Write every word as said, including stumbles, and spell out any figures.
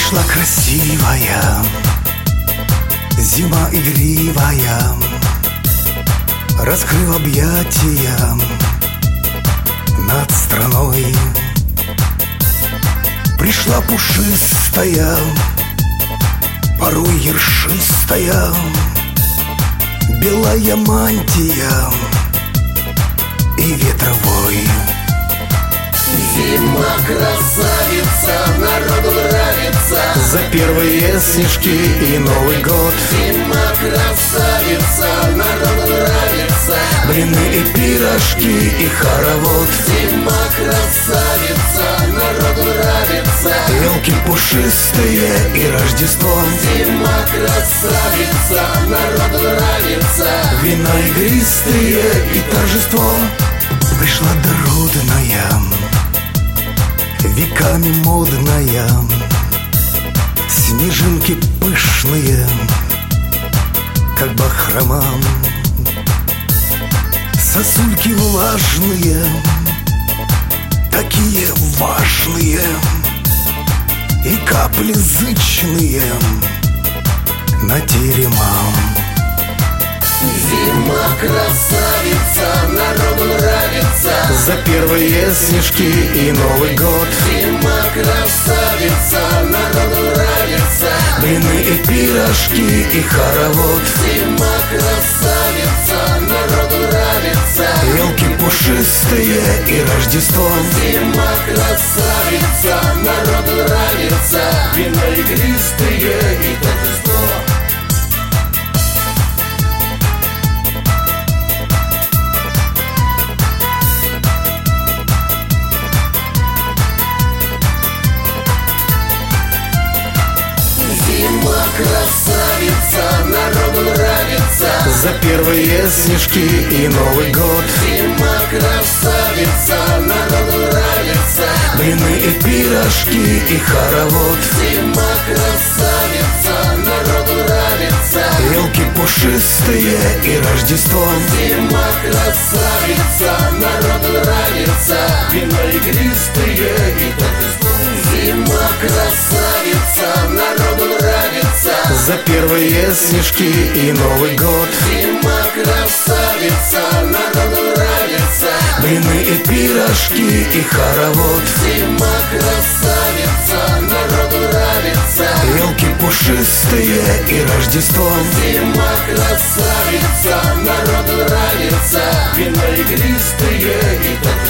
Пришла красивая зима игривая, раскрыл объятия над страной. Пришла пушистая, порой ершистая, белая мантия и ветровой. Зима красавица, народу нравится. За первые снежки и Новый год. Зима красавица, народу нравится. Блины и пирожки и хоровод. Зима красавица, народу нравится. Елки пушистые и Рождество. Зима красавица, народу нравится. Вина игристые и торжество. Пришла дородная, веками модная, снежинки пышные, как бахрома, сосульки влажные, такие важные, и капли зычные на терема. Зима красавица, народу нравится. За первые снежки и Новый год. Зима красавица, народу нравится. Блины и пирожки и хоровод. Зима красавица, народу нравится. Елки пушистые и Рождество. Зима красавица, народу нравится. Вина игристые и торжество. Зима красавица, народу нравится. За первые снежки и Новый год. Зима красавица, народу нравится. Блины и пирожки и хоровод. Зима красавица, народу нравится. Елки пушистые и Рождество. Зима красавица, народу нравится. Вина игристые и торжество. Зима красавица, народу нравится. За первые снежки и Новый год. Зима красавица, народу нравится. Блины и пирожки и хоровод. Зима красавица, народу нравится. Елки пушистые и Рождество. Зима красавица, народу нравится. Вина игристые и торжество.